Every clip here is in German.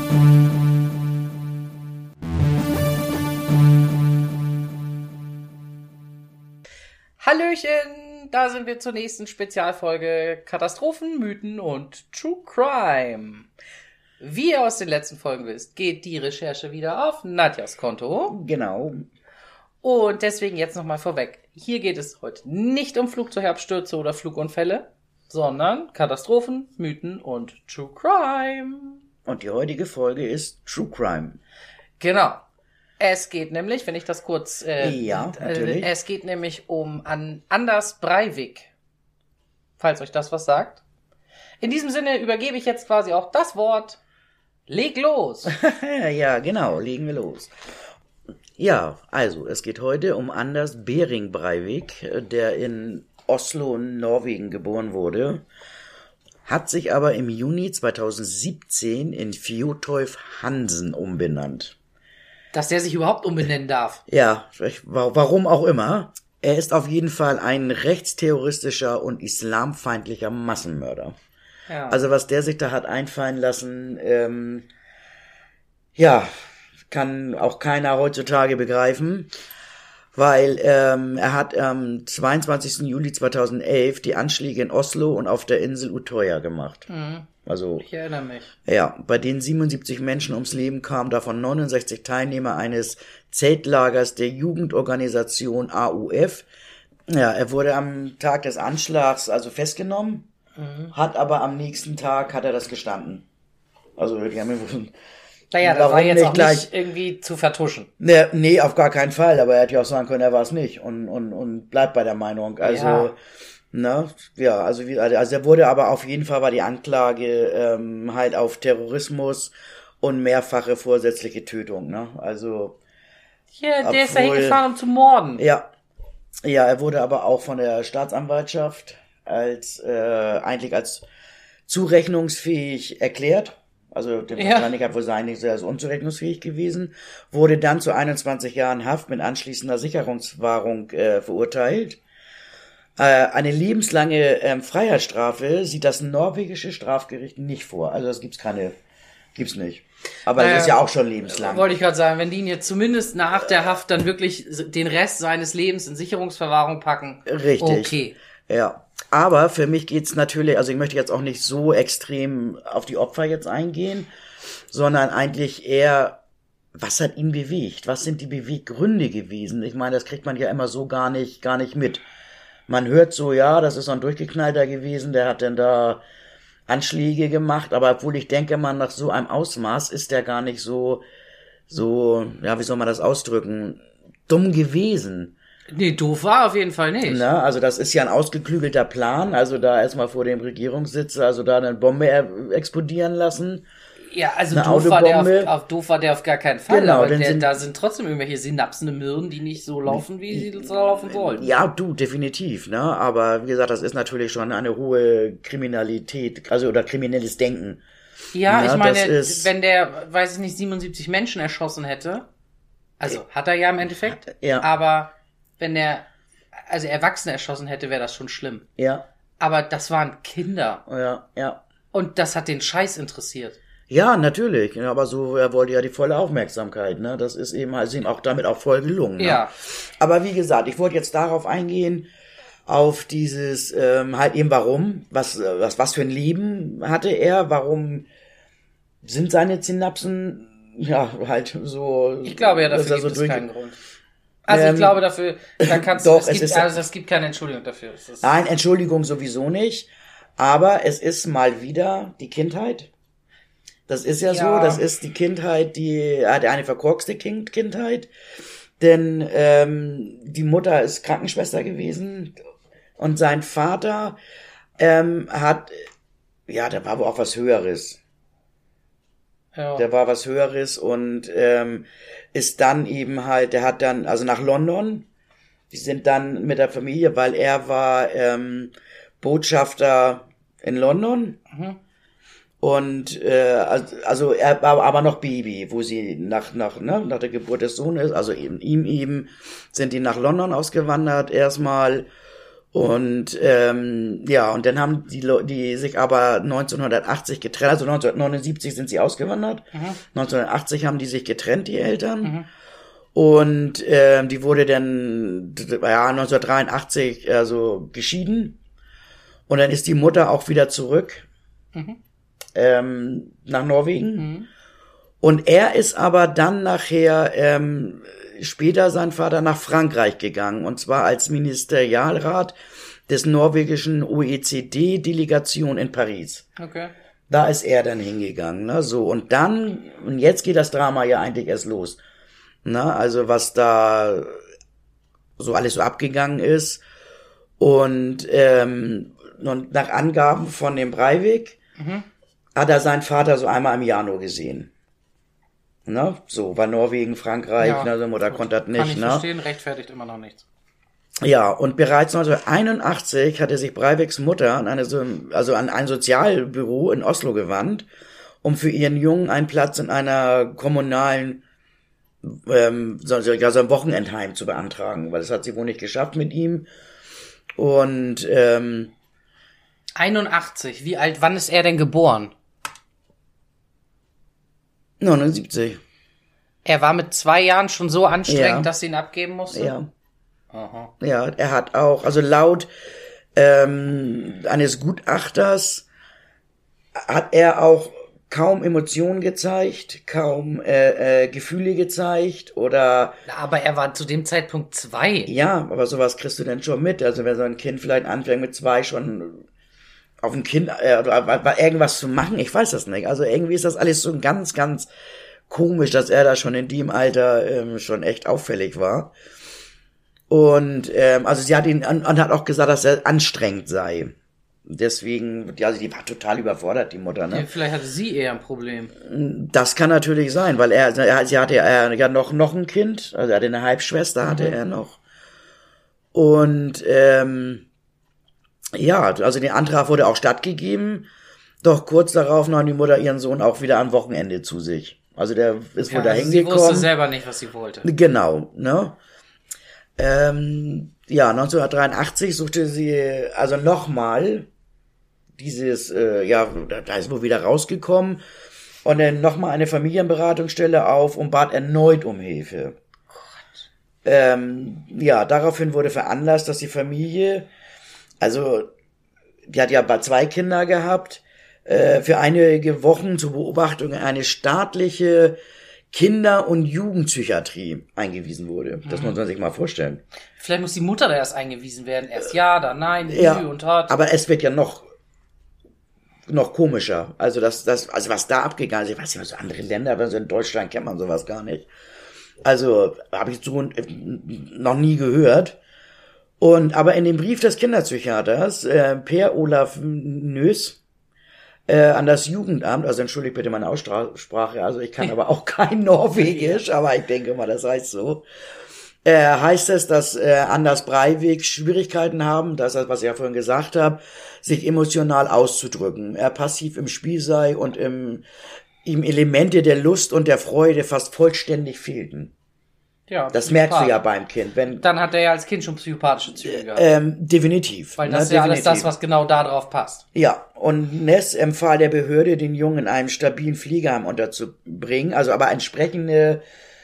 Hallöchen, da sind wir zur nächsten Spezialfolge Katastrophen, Mythen und True Crime. Wie ihr aus den letzten Folgen wisst, geht die Recherche wieder auf Nadjas Konto. Genau. Und deswegen jetzt nochmal vorweg. Hier geht es heute nicht um Flugzeugabstürze oder Flugunfälle, sondern Katastrophen, Mythen und True Crime. Und die heutige Folge ist True Crime. Genau. Es geht nämlich, wenn ich das kurz... natürlich. Es geht nämlich um Anders Breivik. Falls euch das was sagt. In diesem Sinne übergebe ich jetzt quasi auch das Wort. Leg los! Ja, genau, legen wir los. Ja, also, es geht heute um Anders Behring Breivik, der in Oslo, Norwegen geboren wurde, hat sich aber im Juni 2017 in Fjotolf Hansen umbenannt. Dass der sich überhaupt umbenennen darf. Ja, warum auch immer. Er ist auf jeden Fall ein rechtsterroristischer und islamfeindlicher Massenmörder. Ja. Also was der sich da hat einfallen lassen, kann auch keiner heutzutage begreifen, weil er hat am 22. Juli 2011 die Anschläge in Oslo und auf der Insel Utøya gemacht. Mhm. Also, ich erinnere mich. Ja, bei denen 77 Menschen ums Leben kamen, davon 69 Teilnehmer eines Zeltlagers der Jugendorganisation AUF. Ja, er wurde am Tag des Anschlags also festgenommen, hat aber am nächsten Tag hat er das gestanden. Also die haben naja, das war jetzt auch nicht irgendwie zu vertuschen. Nee, auf gar keinen Fall, aber er hätte ja auch sagen können, er war es nicht und bleibt bei der Meinung. Also, also er wurde aber auf jeden Fall, war die Anklage halt auf Terrorismus und mehrfache vorsätzliche Tötung, ne? Also ja, der ist da hingefahren, um zu morden. Ja, er wurde aber auch von der Staatsanwaltschaft eigentlich als zurechnungsfähig erklärt. Also der Wahrscheinlichkeit wohl sein, er ist unzurechnungsfähig gewesen, wurde dann zu 21 Jahren Haft mit anschließender Sicherungswahrung verurteilt. Eine lebenslange Freiheitsstrafe sieht das norwegische Strafgericht nicht vor. Also das gibt's nicht. Aber das ist ja auch schon lebenslang. Wollte ich gerade sagen, wenn die ihn jetzt zumindest nach der Haft dann wirklich den Rest seines Lebens in Sicherungsverwahrung packen. Richtig. Okay. Ja. Aber für mich geht's natürlich, also ich möchte jetzt auch nicht so extrem auf die Opfer jetzt eingehen, sondern eigentlich eher, was hat ihn bewegt? Was sind die Beweggründe gewesen? Ich meine, das kriegt man ja immer so gar nicht mit. Man hört so, ja, das ist so ein Durchgeknallter gewesen, der hat denn da Anschläge gemacht, aber obwohl ich denke, man nach so einem Ausmaß ist der gar nicht so, ja, wie soll man das ausdrücken, dumm gewesen. Nee, doof war auf jeden Fall nicht. Na, also das ist ja ein ausgeklügelter Plan, also da erstmal vor dem Regierungssitz, also da eine Bombe explodieren lassen. Ja, also eine doof war der auf gar keinen Fall, genau, aber da sind trotzdem irgendwelche Synapsen im Hirn, die nicht so laufen, wie sie laufen sollen. Ja, definitiv, ne, aber wie gesagt, das ist natürlich schon eine hohe Kriminalität, also oder kriminelles Denken. Ja, ich meine, wenn der, weiß ich nicht, 77 Menschen erschossen hätte, also hat er ja im Endeffekt, aber wenn er also Erwachsene erschossen hätte, wäre das schon schlimm. Ja. Aber das waren Kinder. Ja. Und das hat den Scheiß interessiert. Ja, natürlich. Aber so, er wollte ja die volle Aufmerksamkeit, ne? Das ist ihm auch damit auch voll gelungen. Ne? Ja. Aber wie gesagt, ich wollte jetzt darauf eingehen, auf dieses, halt eben warum, was für ein Leben hatte er, warum sind seine Synapsen, ja, halt so. Ich glaube ja, dafür gibt es keinen Grund. Also ich glaube dafür, da kannst du, es gibt keine Entschuldigung dafür. Nein, Entschuldigung sowieso nicht. Aber es ist mal wieder die Kindheit. Das ist ja so, das ist die Kindheit, eine verkorkste Kindheit. Denn die Mutter ist Krankenschwester gewesen und sein Vater der war wohl auch was Höheres. Ja. Der war was Höheres und ist dann eben halt, der hat dann, also nach London, die sind dann mit der Familie, weil er war Botschafter in London. Und also er war aber noch Baby, wo sie nach der Geburt des Sohnes, also ihm sind die nach London ausgewandert erstmal Und ja, und dann haben die sich aber 1980 getrennt, also 1979 sind sie ausgewandert. 1980 haben die sich getrennt, die Eltern. Und die wurde dann 1983 also geschieden. Und dann ist die Mutter auch wieder zurück nach Norwegen. Und er ist aber dann nachher später sein Vater nach Frankreich gegangen, und zwar als Ministerialrat des norwegischen OECD-Delegation in Paris. Okay. Da ist er dann hingegangen, ne, so. Und jetzt geht das Drama ja eigentlich erst los. Ne, also was da so alles so abgegangen ist. Und nach Angaben von dem Breivik hat er seinen Vater so einmal im Jahr nur gesehen. Ne? So, war Norwegen, Frankreich, ja, ne, Mutter konnte das nicht. Kann ich verstehen, rechtfertigt immer noch nichts. Ja, und bereits 1981 hatte sich Breiviks Mutter an ein Sozialbüro in Oslo gewandt, um für ihren Jungen einen Platz in einer kommunalen so ein Wochenendheim zu beantragen, weil das hat sie wohl nicht geschafft mit ihm. Und 81, wie alt, wann ist er denn geboren? 79. Er war mit 2 Jahren schon so anstrengend, dass sie ihn abgeben musste? Ja. Aha. Ja, er hat auch, also laut eines Gutachters hat er auch kaum Emotionen gezeigt, kaum Gefühle gezeigt oder... Aber er war zu dem Zeitpunkt 2. Ja, aber sowas kriegst du denn schon mit. Also wenn so ein Kind vielleicht anfängt mit 2 schon auf ein Kind oder irgendwas zu machen, ich weiß das nicht. Also irgendwie ist das alles so ganz, ganz komisch, dass er da schon in dem Alter schon echt auffällig war. Und also sie hat ihn und hat auch gesagt, dass er anstrengend sei. Deswegen, also die war total überfordert, die Mutter, ne? Ja, vielleicht hatte sie eher ein Problem. Das kann natürlich sein, weil sie hatte ja noch ein Kind, also er hatte eine Halbschwester, hatte er noch. Und ja, also der Antrag wurde auch stattgegeben, doch kurz darauf nahm die Mutter ihren Sohn auch wieder am Wochenende zu sich. Also der ist wohl dahin gekommen. Sie wusste selber nicht, was sie wollte. Genau, ne? Ja, 1983 suchte sie also nochmal dieses, da ist wohl wieder rausgekommen und dann nochmal eine Familienberatungsstelle auf und bat erneut um Hilfe. Ja, daraufhin wurde veranlasst, dass die Familie, also die hat ja 2 Kinder gehabt, für einige Wochen zur Beobachtung eine staatliche Kinder- und Jugendpsychiatrie eingewiesen wurde. Das muss man sich mal vorstellen. Vielleicht muss die Mutter da erst eingewiesen werden. Erst ja, dann nein, ja, und tat. Aber es wird ja noch komischer. Also also was da abgegangen ist, ich weiß nicht, was andere Länder, aber so in Deutschland kennt man sowas gar nicht. Also habe ich so noch nie gehört. Aber in dem Brief des Kinderpsychiaters, Per Olaf Nös, an das Jugendamt, also entschuldigt bitte meine Aussprache, also ich kann aber auch kein Norwegisch, aber ich denke mal, das heißt so, heißt es, dass Anders Breivik Schwierigkeiten haben, das, was ich ja vorhin gesagt habe, sich emotional auszudrücken. Er passiv im Spiel sei und ihm Elemente der Lust und der Freude fast vollständig fehlten. Ja, das merkst du ja beim Kind. Dann hat er ja als Kind schon psychopathische Züge gehabt. Definitiv. Weil das ist ja alles das, was genau da drauf passt. Ja, und Ness empfahl der Behörde, den Jungen in einem stabilen Pflegeheim unterzubringen, also aber entsprechende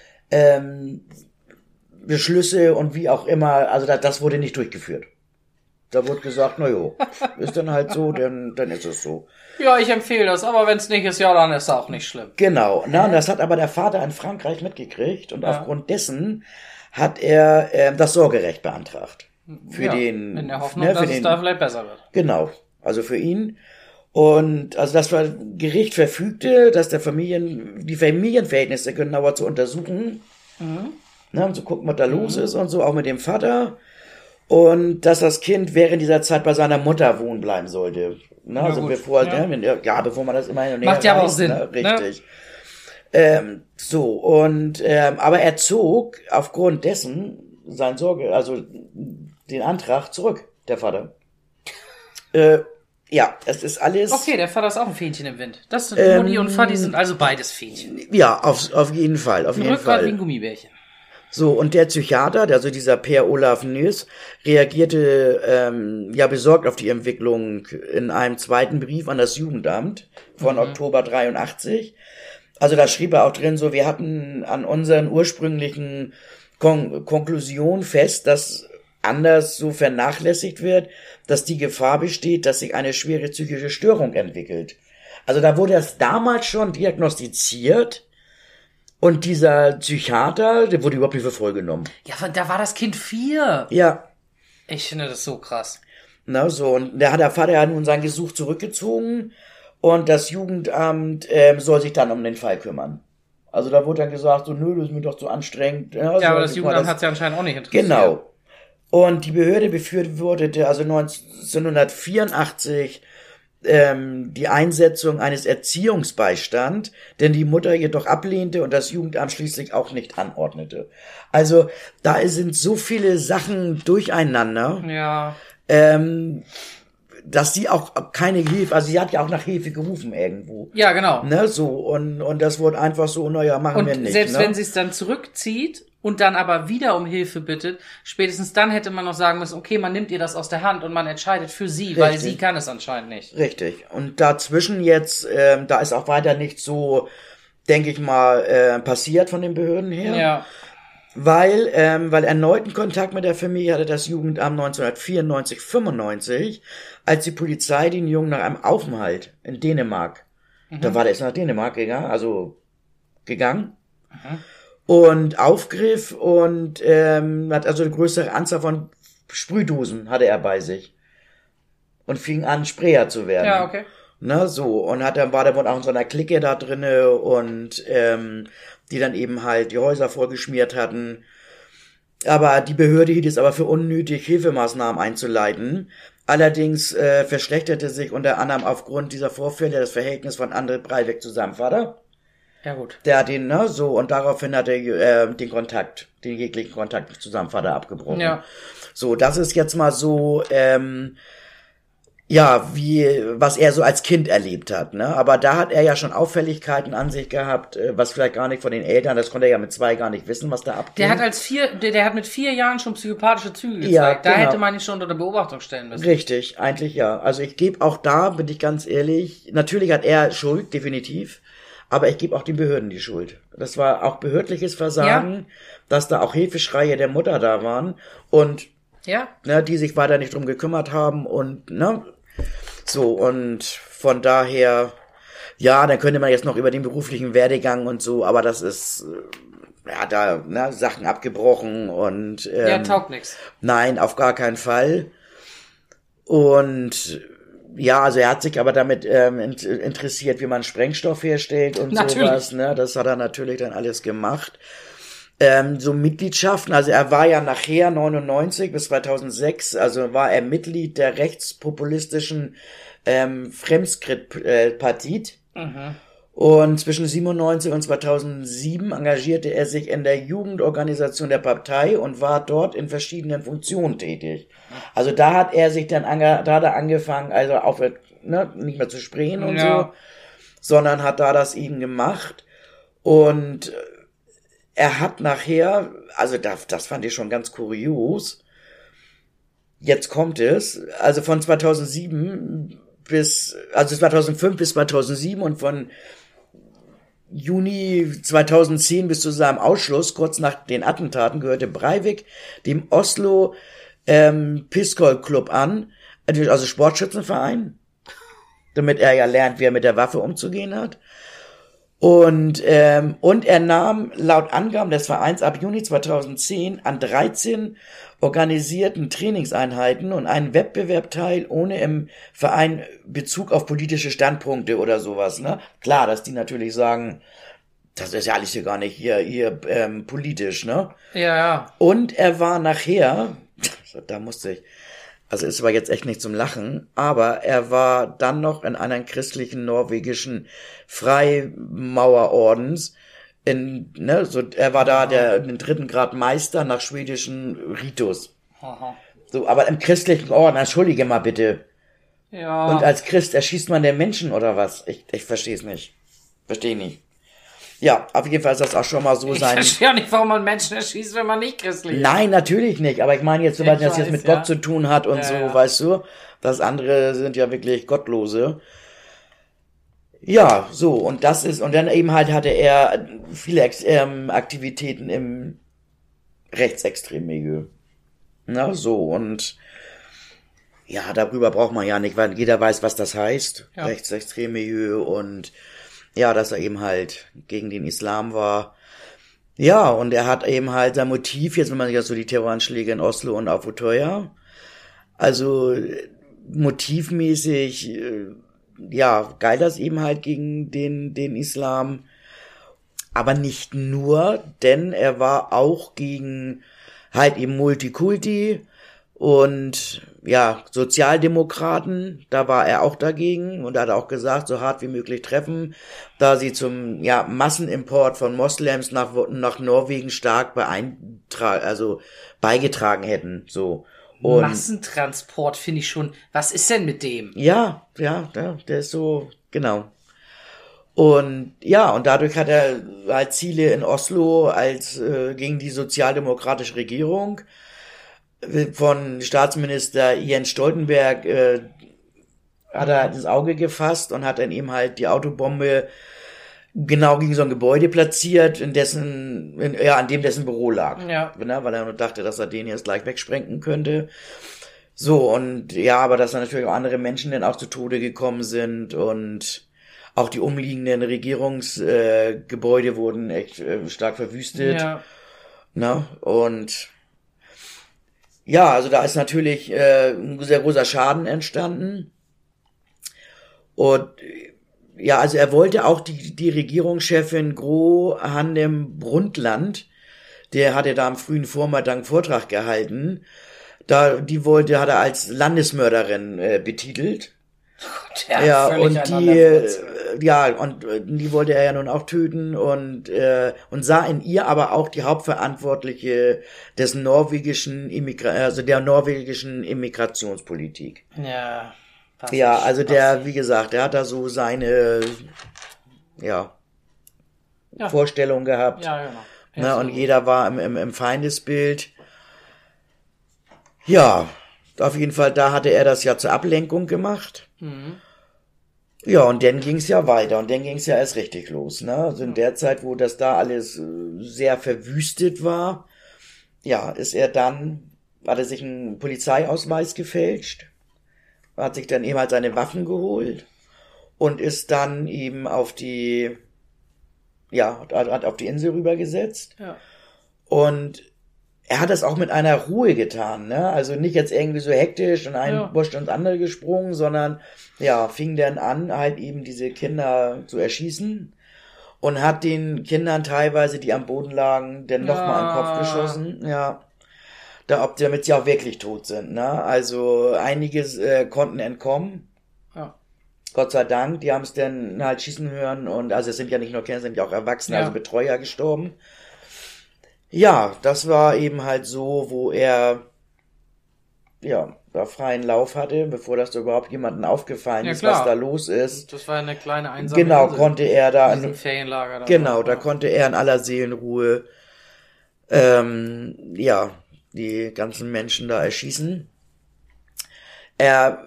Beschlüsse und wie auch immer, also das wurde nicht durchgeführt. Da wurde gesagt, na jo, ist dann halt so, dann ist es so. Ja, ich empfehle das, aber wenn es nicht ist, ja, dann ist es auch nicht schlimm. Genau, und das hat aber der Vater in Frankreich mitgekriegt und aufgrund dessen hat er das Sorgerecht beantragt. Für den, in der Hoffnung, dass es da vielleicht besser wird. Genau, also für ihn. Und also das Gericht verfügte, dass die Familienverhältnisse genauer zu untersuchen, und zu gucken, was da los ist und so, auch mit dem Vater. Und dass das Kind während dieser Zeit bei seiner Mutter wohnen bleiben sollte. Also bevor man das immer hin und her macht ja auch Sinn. Richtig. Aber er zog aufgrund dessen den Antrag zurück, der Vater. Ja, es ist alles... Okay, der Vater ist auch ein Fähnchen im Wind. Das sind Mutti und Vati sind also beides Fähnchen. Ja, auf jeden Fall. Auf jeden Fall. Wie ein Gummibärchen. So, und der Psychiater, also dieser Per Olaf Nys, reagierte besorgt auf die Entwicklung in einem zweiten Brief an das Jugendamt von Oktober 83. Also da schrieb er auch drin so, wir hatten an unseren ursprünglichen Konklusionen fest, dass anders so vernachlässigt wird, dass die Gefahr besteht, dass sich eine schwere psychische Störung entwickelt. Also da wurde das damals schon diagnostiziert und dieser Psychiater, der wurde überhaupt nicht für voll genommen. Ja, da war das Kind 4. Ja. Ich finde das so krass. Na so, und der Vater hat nun sein Gesuch zurückgezogen und das Jugendamt soll sich dann um den Fall kümmern. Also da wurde dann gesagt, so, nö, das ist mir doch zu anstrengend. Ja, aber das Jugendamt hat es ja anscheinend auch nicht interessiert. Genau. Und die Behörde befürwortete also 1984 die Einsetzung eines Erziehungsbeistand, denn die Mutter jedoch ablehnte und das Jugendamt schließlich auch nicht anordnete. Also da sind so viele Sachen durcheinander, ja, dass sie auch keine Hilfe, also sie hat ja auch nach Hilfe gerufen irgendwo. Ja, genau. Ne, so, und das wurde einfach so, naja, machen wir nicht. Und selbst wenn sie es dann zurückzieht und dann aber wieder um Hilfe bittet, spätestens dann hätte man noch sagen müssen, okay, man nimmt ihr das aus der Hand und man entscheidet für sie, weil sie kann es anscheinend nicht. Richtig. Und dazwischen jetzt, da ist auch weiter nicht so, denke ich mal, passiert von den Behörden her. Ja. Weil erneuten Kontakt mit der Familie hatte das Jugendamt 1994, 95, als die Polizei den Jungen nach einem Aufenthalt in Dänemark, da war der jetzt nach Dänemark gegangen, und aufgriff und hat also eine größere Anzahl von Sprühdosen hatte er bei sich und fing an, Sprayer zu werden. Ja, okay. Na, so, und war der wohl auch in so einer Clique da drinne und die dann eben halt die Häuser vollgeschmiert hatten. Aber die Behörde hielt es aber für unnötig, Hilfemaßnahmen einzuleiten. Allerdings verschlechterte sich unter anderem aufgrund dieser Vorfälle das Verhältnis von André Breivik zu seinem Vater. Ja, gut. Der hat ihn, ne, so, und daraufhin hat er den jeglichen Kontakt zu seinem Vater abgebrochen. Ja. So, das ist jetzt mal so, was er so als Kind erlebt hat, ne? Aber da hat er ja schon Auffälligkeiten an sich gehabt, was vielleicht gar nicht von den Eltern, das konnte er ja mit 2 gar nicht wissen, was da abgeht. Der hat mit 4 Jahren schon psychopathische Züge gezeigt. Ja, da genau. hätte man ihn schon unter Beobachtung stellen müssen. Richtig, eigentlich ja. Also ich gebe auch da, bin ich ganz ehrlich, natürlich hat er Schuld, definitiv, aber ich gebe auch den Behörden die Schuld. Das war auch behördliches Versagen, dass da auch Hilfeschreie der Mutter da waren und die sich weiter nicht drum gekümmert haben und so, und von daher, ja, dann könnte man jetzt noch über den beruflichen Werdegang und so, aber das ist, Sachen abgebrochen und taugt nix. Nein, auf gar keinen Fall. Und ja, also er hat sich aber damit interessiert, wie man Sprengstoff herstellt und sowas, ne? Das hat er natürlich dann alles gemacht. So Mitgliedschaften, also er war ja nachher 99 bis 2006, also war er Mitglied der rechtspopulistischen Fremskrit-Partit. Und zwischen 97 und 2007 engagierte er sich in der Jugendorganisation der Partei und war dort in verschiedenen Funktionen tätig. Also da hat er sich dann angefangen, also nicht mehr zu sprechen und so, sondern hat da das eben gemacht. Und er hat nachher, also das fand ich schon ganz kurios, jetzt kommt es, also von 2005 bis 2007 und von Juni 2010 bis zu seinem Ausschluss, kurz nach den Attentaten, gehörte Breivik dem Oslo Pistol Club an, also Sportschützenverein, damit er ja lernt, wie er mit der Waffe umzugehen hat. Und er nahm laut Angaben des Vereins ab Juni 2010 an 13 organisierten Trainingseinheiten und einen Wettbewerb teil, ohne im Verein Bezug auf politische Standpunkte oder sowas. Ne? Klar, dass die natürlich sagen, das ist ja alles hier gar nicht hier politisch, ne? Ja. Und er war nachher, da musste ich, also es war jetzt echt nicht zum Lachen, aber er war dann noch in einem christlichen norwegischen Freimaurerordens, er war da den 3. Grad Meister nach schwedischen Ritus. Aha. So, aber im christlichen Orden, entschuldige mal bitte. Ja. Und als Christ erschießt man den Menschen oder was? Ich verstehe es nicht. Verstehe nicht. Ja, auf jeden Fall ist das auch schon mal so sein. Ich verstehe auch nicht, warum man Menschen erschießt, wenn man nicht christlich ist. Nein, natürlich nicht. Aber ich meine jetzt, soweit das jetzt mit Gott zu tun hat und so, weißt du. Das andere sind ja wirklich Gottlose. Ja, so. Und das ist, und dann eben halt hatte er viele Aktivitäten im rechtsextremen Milieu. Na, so. Und ja, darüber braucht man ja nicht, weil jeder weiß, was das heißt. Ja. Rechtsextreme Milieu und ja, dass er eben halt gegen den Islam war. Ja, und er hat eben halt sein Motiv, jetzt wenn man sich ja so die Terroranschläge in Oslo und auf Utøya, also motivmäßig, ja, galt das eben halt gegen den Islam, aber nicht nur, denn er war auch gegen halt eben Multikulti und ja, Sozialdemokraten, da war er auch dagegen und hat auch gesagt, so hart wie möglich treffen, da sie zum Massenimport von Moslems nach Norwegen stark beigetragen hätten, so. Und Massentransport finde ich schon, was ist denn mit dem? Ja, der ist so, genau. Und ja, und dadurch hat er halt Ziele in Oslo als gegen die sozialdemokratische Regierung von Staatsminister Jens Stoltenberg hat er ins Auge gefasst und hat dann eben halt die Autobombe genau gegen so ein Gebäude platziert, an dem dessen Büro lag. Ja. Weil er nur dachte, dass er den jetzt gleich wegsprengen könnte. So, und ja, aber dass dann natürlich auch andere Menschen dann auch zu Tode gekommen sind und auch die umliegenden Regierungsgebäude wurden echt stark verwüstet. Ja. Na, und ja, also da ist natürlich ein sehr großer Schaden entstanden. Und ja, also er wollte auch die Regierungschefin Gro Harlem Brundtland, der hatte da am frühen Vormittag einen Vortrag gehalten, hat er als Landesmörderin betitelt. Und die wollte er ja nun auch töten und sah in ihr aber auch die Hauptverantwortliche des der norwegischen Immigrationspolitik. Ja. Ja, also wie gesagt, der hat da so seine Vorstellung gehabt. Ja, genau. Ja, und jeder war im Feindesbild. Ja, auf jeden Fall, da hatte er das ja zur Ablenkung gemacht. Mhm. Ja, und dann ging's ja weiter und dann ging's ja erst richtig los, ne? Also in der Zeit, wo das da alles sehr verwüstet war, ja, hat er sich einen Polizeiausweis gefälscht, hat sich dann eben halt seine Waffen geholt und ist dann eben hat auf die Insel rübergesetzt. Ja. Und er hat das auch mit einer Ruhe getan, ne? Also nicht jetzt irgendwie so hektisch und ein Busch ins andere gesprungen, sondern fing dann an, halt eben diese Kinder zu erschießen und hat den Kindern teilweise, die am Boden lagen, dann nochmal in den Kopf geschossen, damit sie auch wirklich tot sind, ne? Also einige konnten entkommen. Ja. Gott sei Dank, die haben es dann halt schießen hören und also es sind ja nicht nur Kinder, es sind ja auch Erwachsene, also Betreuer gestorben. Ja, das war eben halt so, wo er da freien Lauf hatte, bevor das da überhaupt jemandem aufgefallen ist, was da los ist. Das war eine kleine einsame Insel. Konnte er da in diesem Ferienlager. Da konnte er in aller Seelenruhe die ganzen Menschen da erschießen. Nachher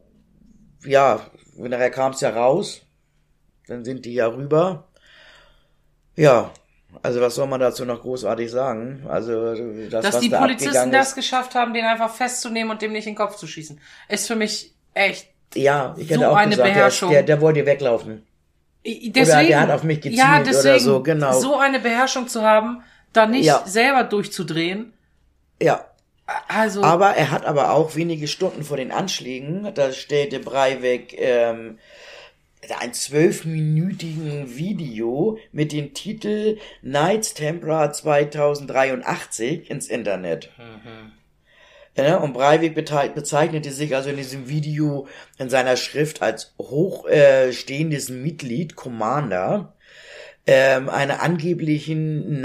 kam es ja raus, dann sind die ja rüber. Ja, also was soll man dazu noch großartig sagen? Also dass die Polizisten das geschafft haben, den einfach festzunehmen und dem nicht in den Kopf zu schießen, ist für mich echt ich hätte auch gesagt, Beherrschung. Der wollte weglaufen. Deswegen, oder der hat auf mich gezielt oder so, genau. So eine Beherrschung zu haben, da nicht selber durchzudrehen. Ja. Also. Aber er hat aber auch wenige Stunden vor den Anschlägen, da stellte Breivik ein 12-minütigen Video mit dem Titel Knights Templar 2083 ins Internet. Mhm. Und Breivik bezeichnete sich also in diesem Video in seiner Schrift als hochstehendes Mitglied, Commander, einer angeblichen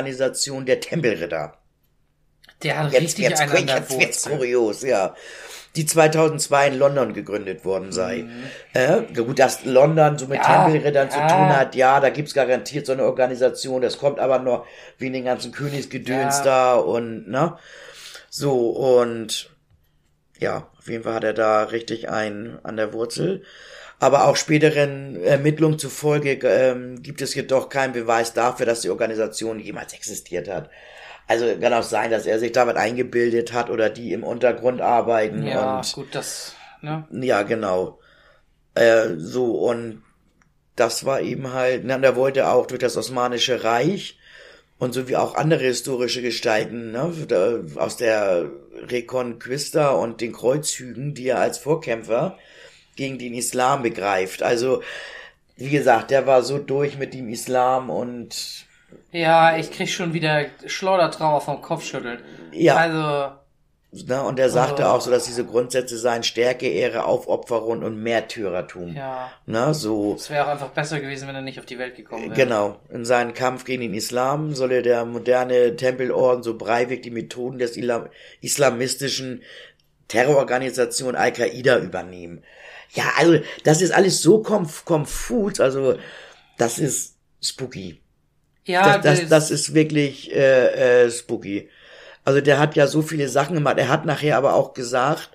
Nachfolgeorganisation der Tempelritter. Der hat richtig einen jetzt kurios, ja. die 2002 in London gegründet worden sei. Gut, dass London so mit Tempelrittern zu tun hat, ja, da gibt's garantiert so eine Organisation, das kommt aber nur wie in den ganzen Königsgedöns da und, ne? So, und ja, auf jeden Fall hat er da richtig einen an der Wurzel. Aber auch späteren Ermittlungen zufolge gibt es jedoch keinen Beweis dafür, dass die Organisation jemals existiert hat. Also kann auch sein, dass er sich damit eingebildet hat oder die im Untergrund arbeiten. Ja, und, gut, ne? Ja, genau. So, und das war eben halt, na, der wollte auch durch das Osmanische Reich und so wie auch andere historische Gestalten, ne, aus der Reconquista und den Kreuzzügen, die er als Vorkämpfer gegen den Islam begreift. Also, wie gesagt, der war so durch mit dem Islam und... Ja, ich krieg schon wieder Schleudertrauma vom Kopfschütteln. Ja. Also... Ne, und er sagte auch so, dass diese Grundsätze seien Stärke, Ehre, Aufopferung und Märtyrertum. Ja. Ne, so. Es wäre auch einfach besser gewesen, wenn er nicht auf die Welt gekommen wäre. Genau. In seinem Kampf gegen den Islam solle der moderne Tempelorden so Breivik die Methoden des islamistischen Terrororganisation Al-Qaida übernehmen. Ja, also, das ist alles so konfus, also, das ist spooky. Ja, das ist wirklich spooky. Also der hat ja so viele Sachen gemacht. Er hat nachher aber auch gesagt,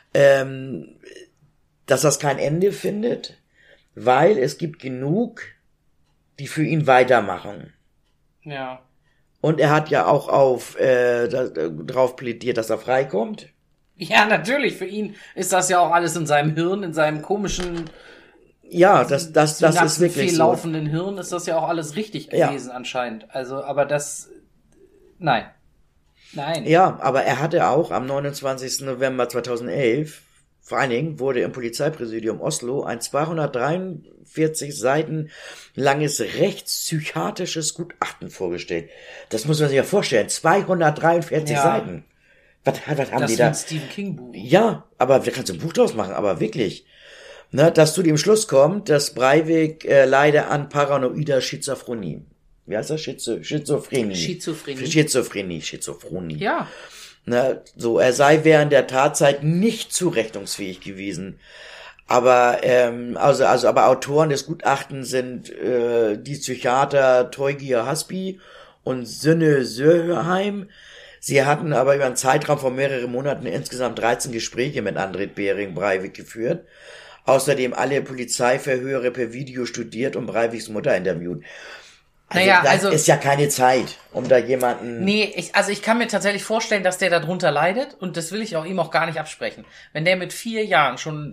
dass das kein Ende findet, weil es gibt genug, die für ihn weitermachen. Ja. Und er hat ja auch drauf plädiert, dass er freikommt. Ja, natürlich. Für ihn ist das ja auch alles in seinem Hirn, in seinem komischen... Ja, das ist wirklich viel laufenden Hirn ist das ja auch alles richtig gewesen anscheinend. Also, aber das... Nein. Ja, aber er hatte auch am 29. November 2011, vor allen Dingen wurde im Polizeipräsidium Oslo ein 243 Seiten langes rechtspsychiatrisches Gutachten vorgestellt. Das muss man sich ja vorstellen, 243 Seiten. Was haben die da? Das ist ein Stephen King Buch. Ja, aber da kannst du ein Buch draus machen, aber wirklich. Ne, dass zu dem Schluss kommt, dass Breivik leide an paranoider Schizophrenie. Wie heißt das? Schizophrenie. Ja. Ne, so, er sei während der Tatzeit nicht zurechnungsfähig gewesen. Aber, aber Autoren des Gutachtens sind die Psychiater Teugier Hasbi und Sönne Söheim. Sie hatten aber über einen Zeitraum von mehreren Monaten insgesamt 13 Gespräche mit André Bering Breivik geführt. Außerdem alle Polizeiverhöre per Video studiert und Breiviks Mutter interviewt. Also ist ja keine Zeit, um da jemanden... Nee, ich kann mir tatsächlich vorstellen, dass der darunter leidet und das will ich auch ihm auch gar nicht absprechen. Wenn der mit 4 Jahren schon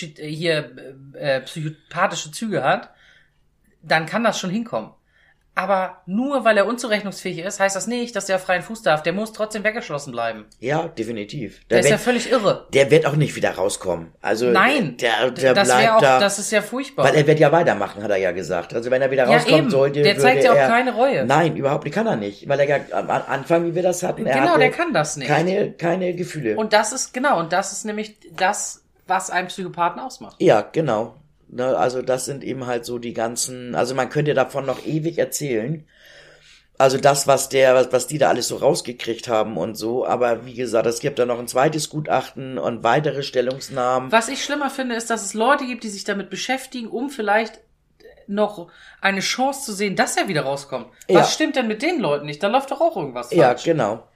psychopathische Züge hat, dann kann das schon hinkommen. Aber nur weil er unzurechnungsfähig ist, heißt das nicht, dass der auf freien Fuß darf. Der muss trotzdem weggeschlossen bleiben. Ja, definitiv. Der ist ja völlig irre. Der wird auch nicht wieder rauskommen. Also nein, der das bleibt auch, da. Das ist ja furchtbar. Weil er wird ja weitermachen, hat er ja gesagt. Also wenn er wieder rauskommen sollte, der zeigt ja auch keine Reue. Nein, überhaupt nicht, kann er nicht. Weil er ja am Anfang, wie wir das hatten, der kann das nicht. Keine Gefühle. Und das ist nämlich das, was einen Psychopathen ausmacht. Ja, genau. Also das sind eben halt so die ganzen, also man könnte davon noch ewig erzählen. Also das, was die da alles so rausgekriegt haben und so, aber wie gesagt, es gibt da noch ein zweites Gutachten und weitere Stellungnahmen. Was ich schlimmer finde, ist, dass es Leute gibt, die sich damit beschäftigen, um vielleicht noch eine Chance zu sehen, dass er wieder rauskommt. Ja. Was stimmt denn mit den Leuten nicht? Da läuft doch auch irgendwas falsch. Ja, genau.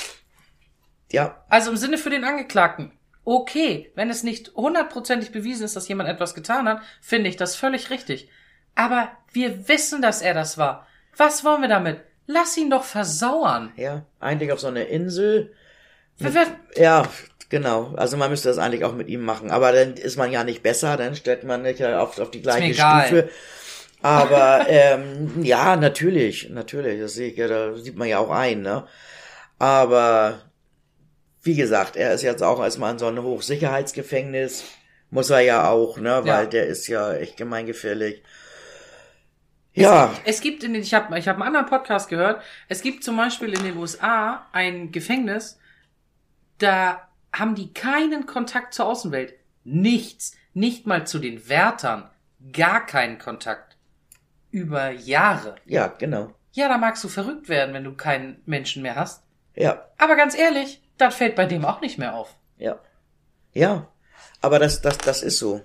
Ja. Also im Sinne für den Angeklagten. Okay, wenn es nicht 100%ig bewiesen ist, dass jemand etwas getan hat, finde ich das völlig richtig. Aber wir wissen, dass er das war. Was wollen wir damit? Lass ihn doch versauern. Ja, eigentlich auf so einer Insel. Ja, genau. Also man müsste das eigentlich auch mit ihm machen. Aber dann ist man ja nicht besser, dann stellt man nicht auf die gleiche Stufe. Aber ja, natürlich. Das sehe ich ja, da sieht man ja auch ein, ne? Aber wie gesagt, er ist jetzt auch erstmal in so einem Hochsicherheitsgefängnis. Muss er ja auch, ne? Weil der ist ja echt gemeingefährlich. Ja. Es gibt ich habe einen anderen Podcast gehört. Es gibt zum Beispiel in den USA ein Gefängnis, da haben die keinen Kontakt zur Außenwelt. Nichts. Nicht mal zu den Wärtern. Gar keinen Kontakt. Über Jahre. Ja, genau. Ja, da magst du verrückt werden, wenn du keinen Menschen mehr hast. Ja. Aber ganz ehrlich, das fällt bei dem auch nicht mehr auf. Ja. Ja, aber das ist so.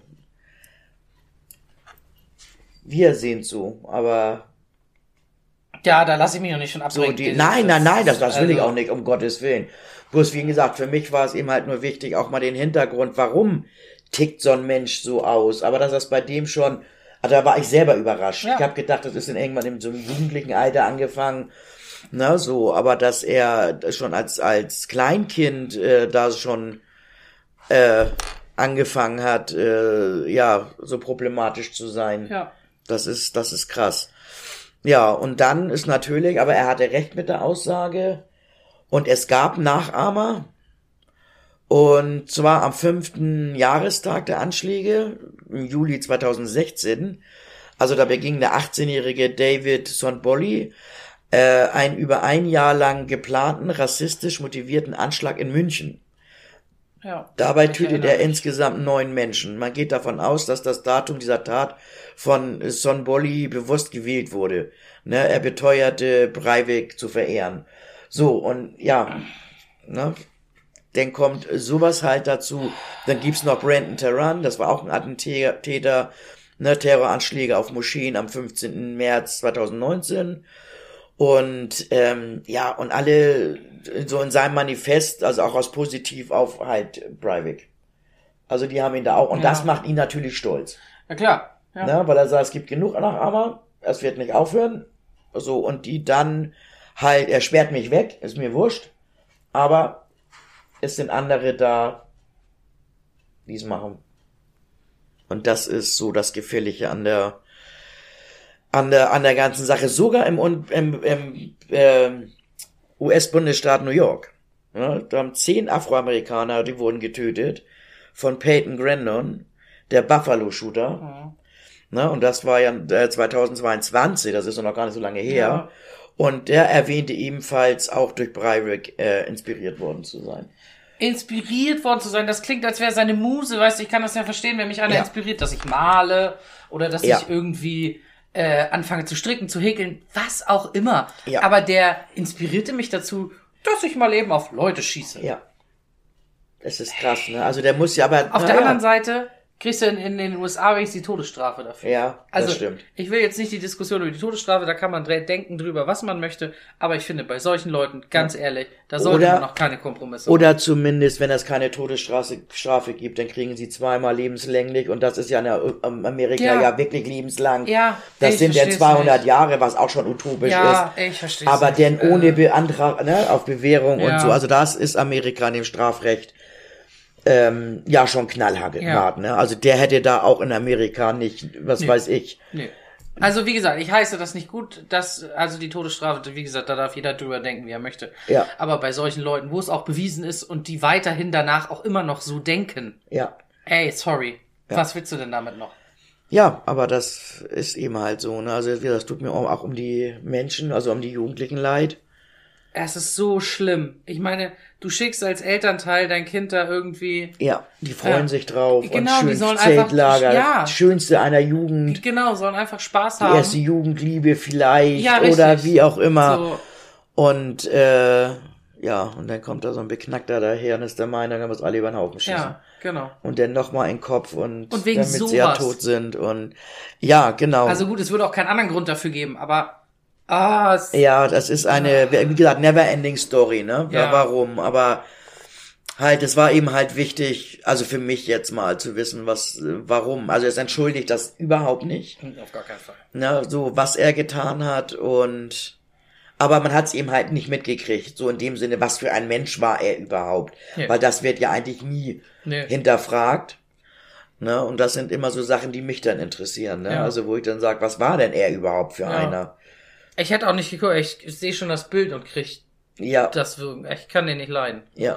Wir sehen so, aber Ja, da lasse ich mich noch nicht schon so ablenken. nein, das will ich auch nicht, um Gottes Willen. Bloß wie gesagt, für mich war es eben halt nur wichtig, auch mal den Hintergrund, warum tickt so ein Mensch so aus. Aber dass das bei dem schon, also da war ich selber überrascht. Ja. Ich habe gedacht, das ist dann irgendwann in so einem jugendlichen Alter angefangen, so, aber dass er schon als Kleinkind da schon angefangen hat, so problematisch zu sein. Ja. Das ist krass. Ja, und dann ist natürlich, aber er hatte recht mit der Aussage, und es gab Nachahmer, und zwar am 5. Jahrestag der Anschläge, im Juli 2016, also da beging der 18-jährige David Sonbolli einen über ein Jahr lang geplanten, rassistisch motivierten Anschlag in München. Ja. Dabei tötet er insgesamt 9 Menschen. Man geht davon aus, dass das Datum dieser Tat von Sonbolli bewusst gewählt wurde. Er beteuerte, Breivik zu verehren. So, und ja, dann kommt sowas halt dazu. Dann gibt's noch Brandon Taran, das war auch ein Attentäter, Terroranschläge auf Moscheen am 15. März 2019. Und und alle so in seinem Manifest, also auch aus positiv auf halt Breivik. Also die haben ihn da auch, und das macht ihn natürlich stolz. Ja, klar. Ja. Weil er sagt, es gibt genug Nachahmer, es wird nicht aufhören. So, und die dann halt, er sperrt mich weg, ist mir wurscht, aber es sind andere da, die es machen. Und das ist so das Gefährliche an der ganzen Sache, sogar im US-Bundesstaat New York. Da haben 10 Afroamerikaner, die wurden getötet von Peyton Grandon, der Buffalo-Shooter. Und das war ja 2022, das ist noch gar nicht so lange her. Ja. Und der erwähnte ebenfalls auch durch Breivik inspiriert worden zu sein. Inspiriert worden zu sein, das klingt, als wäre seine Muse, weißt du, ich kann das ja verstehen, wenn mich einer inspiriert, dass ich male oder dass ich irgendwie anfange zu stricken, zu häkeln, was auch immer. Ja. Aber der inspirierte mich dazu, dass ich mal eben auf Leute schieße. Ja. Das ist krass, ne? Also der muss ja aber... Auf der anderen Seite kriegst du in den USA wenigstens die Todesstrafe dafür. Ja, das stimmt. Ich will jetzt nicht die Diskussion über die Todesstrafe, da kann man denken drüber, was man möchte, aber ich finde, bei solchen Leuten, ganz ehrlich, da sollte man noch keine Kompromisse oder machen. Zumindest, wenn es keine Todesstrafe gibt, dann kriegen sie 2-mal lebenslänglich, und das ist ja in Amerika ja wirklich lebenslang. Ja, das sind dann 200 Jahre, was auch schon utopisch ist. Ja, ich verstehe. Aber denn ohne Beantrag, auf Bewährung und so, also das ist Amerika in dem Strafrecht schon knallhart, ne? Also der hätte da auch in Amerika nicht, weiß ich. Nee. Also wie gesagt, ich heiße das nicht gut, also die Todesstrafe, wie gesagt, da darf jeder drüber denken, wie er möchte. Ja. Aber bei solchen Leuten, wo es auch bewiesen ist und die weiterhin danach auch immer noch so denken. Ja. Ey, sorry. Ja. Was willst du denn damit noch? Ja, aber das ist eben halt so, ne? Also das tut mir auch um die Menschen, also um die Jugendlichen leid. Es ist so schlimm. Ich meine, du schickst als Elternteil dein Kind da irgendwie... Ja, die freuen sich drauf. Genau, und die sollen Zeltlager, einfach... das Schönste einer Jugend. Genau, sollen einfach Spaß haben. Die erste Jugendliebe vielleicht, ja, oder wie auch immer. So. Und und dann kommt da so ein Beknackter daher und ist der Meinung, er muss alle über den Haufen schießen. Ja, genau. Und dann nochmal in den Kopf und wegen damit sowas. sie ja tot sind. Und ja, genau. Also gut, es würde auch keinen anderen Grund dafür geben, aber... ja, das ist eine, wie gesagt, never-ending Story, ne? Ja. Warum? Aber halt, es war eben halt wichtig, also für mich jetzt mal zu wissen, warum. Also es entschuldigt das überhaupt nicht. Auf gar keinen Fall. Ne, so, was er getan hat, aber man hat es eben halt nicht mitgekriegt, so in dem Sinne, was für ein Mensch war er überhaupt. Nee. Weil das wird ja eigentlich nie hinterfragt. Ne? Und das sind immer so Sachen, die mich dann interessieren, ne? Ja. Also wo ich dann sage, was war denn er überhaupt für einer? Ich hätte auch nicht geguckt, ich sehe schon das Bild und krieg das Wirken. Ich kann den nicht leiden. Ja.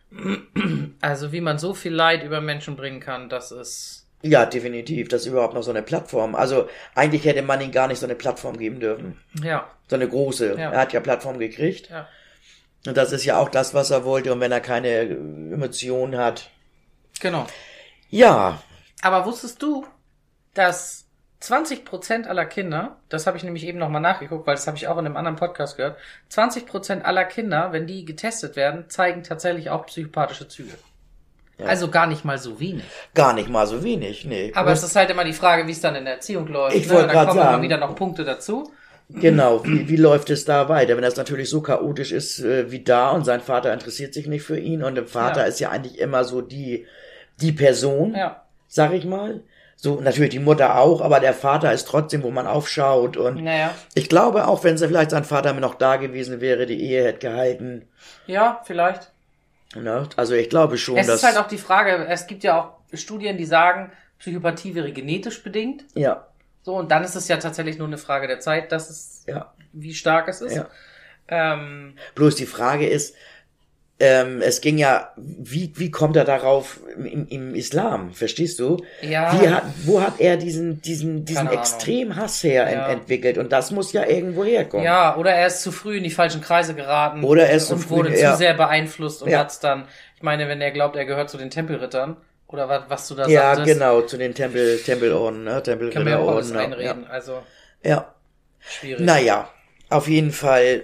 Also wie man so viel Leid über Menschen bringen kann, das ist... Ja, definitiv. Das ist überhaupt noch so eine Plattform. Also eigentlich hätte man ihm gar nicht so eine Plattform geben dürfen. Ja. So eine große. Ja. Er hat ja Plattform gekriegt. Ja. Und das ist ja auch das, was er wollte. Und wenn er keine Emotionen hat. Genau. Ja. Aber wusstest du, dass 20% aller Kinder, das habe ich nämlich eben nochmal nachgeguckt, weil das habe ich auch in einem anderen Podcast gehört, 20% aller Kinder, wenn die getestet werden, zeigen tatsächlich auch psychopathische Züge. Ja. Also gar nicht mal so wenig. Gar nicht mal so wenig, nee. Aber es ist halt immer die Frage, wie es dann in der Erziehung läuft. Ich wollte gerade Da kommen sagen, immer wieder noch Punkte dazu. Genau, wie läuft es da weiter? Wenn das natürlich so chaotisch ist wie da und sein Vater interessiert sich nicht für ihn und der Vater ist ja eigentlich immer so die Person, sag ich mal. So, natürlich die Mutter auch, aber der Vater ist trotzdem, wo man aufschaut und ich glaube auch, wenn vielleicht sein Vater noch da gewesen wäre, die Ehe hätte gehalten. Ja, vielleicht. Ne? Also ich glaube schon, dass... Es ist halt auch die Frage, es gibt ja auch Studien, die sagen, Psychopathie wäre genetisch bedingt. Ja. So, und dann ist es ja tatsächlich nur eine Frage der Zeit, dass es, wie stark es ist. Ja. Bloß die Frage ist, es ging ja, wie kommt er darauf im Islam, verstehst du? Ja. Wo hat er diesen extremen Hass her entwickelt? Und das muss ja irgendwo herkommen. Ja, oder er ist zu früh in die falschen Kreise geraten. Oder er ist und wurde zu sehr beeinflusst und hat's dann, ich meine, wenn er glaubt, er gehört zu den Tempelrittern, oder was du da sagtest. Ja, genau, zu den Tempelorden, ne? Tempelritterorden. Kann man ja auch alles einreden, also. Ja. Schwierig. Naja, auf jeden Fall.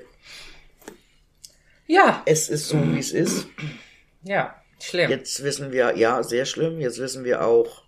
Ja. Es ist so, wie es ist. Ja, schlimm. Jetzt wissen wir, sehr schlimm. Jetzt wissen wir auch,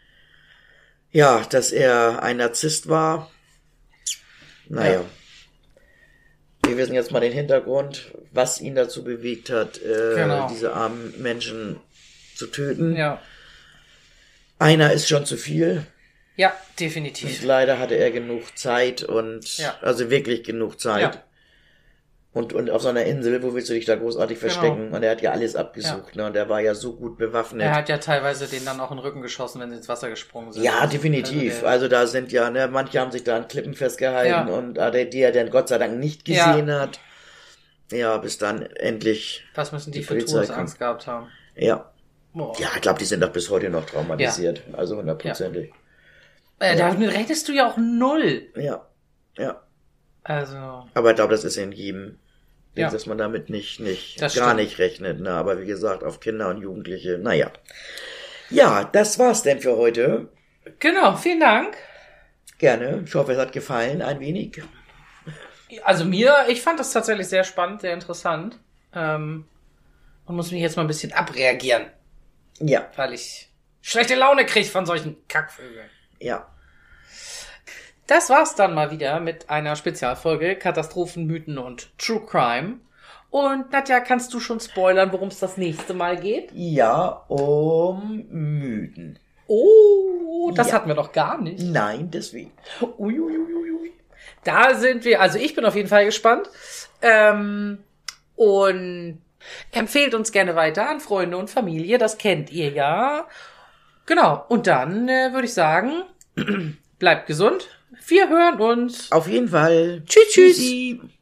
dass er ein Narzisst war. Naja. Wir wissen jetzt mal den Hintergrund, was ihn dazu bewegt hat, diese armen Menschen zu töten. Ja. Einer ist schon zu viel. Ja, definitiv. Und leider hatte er genug Zeit also wirklich genug Zeit. Ja. Und auf so einer Insel, wo willst du dich da großartig verstecken? Und er hat ja alles abgesucht, ne? Und er war ja so gut bewaffnet. Er hat ja teilweise denen dann auch in den Rücken geschossen, wenn sie ins Wasser gesprungen sind. Ja, definitiv. Also da sind manche haben sich da an Klippen festgehalten und die er dann Gott sei Dank nicht gesehen hat. Ja, bis dann endlich. Was müssen die für Todesangst gehabt haben? Ja. Boah. Ja, ich glaube, die sind doch bis heute noch traumatisiert. Ja. Also 100%. Da rettest du ja auch null. Ja. Ja. Also. Aber ich glaube, das ist in jedem, dass man damit nicht gar nicht rechnet. Ne? Aber wie gesagt, auf Kinder und Jugendliche, naja. Ja, das war's denn für heute. Genau, vielen Dank. Gerne. Ich hoffe, es hat gefallen, ein wenig. Also ich fand das tatsächlich sehr spannend, sehr interessant. Und muss mich jetzt mal ein bisschen abreagieren. Ja. Weil ich schlechte Laune kriege von solchen Kackvögeln. Ja. Das war's dann mal wieder mit einer Spezialfolge Katastrophen, Mythen und True Crime. Und Nadja, kannst du schon spoilern, worum es das nächste Mal geht? Ja, um Mythen. Oh, das hatten wir doch gar nicht. Nein, deswegen. Uiuiuiui. Da sind wir, also ich bin auf jeden Fall gespannt. Und empfehlt uns gerne weiter an Freunde und Familie, das kennt ihr ja. Genau, und dann würde ich sagen, bleibt gesund. Wir hören uns. Auf jeden Fall. Tschüss.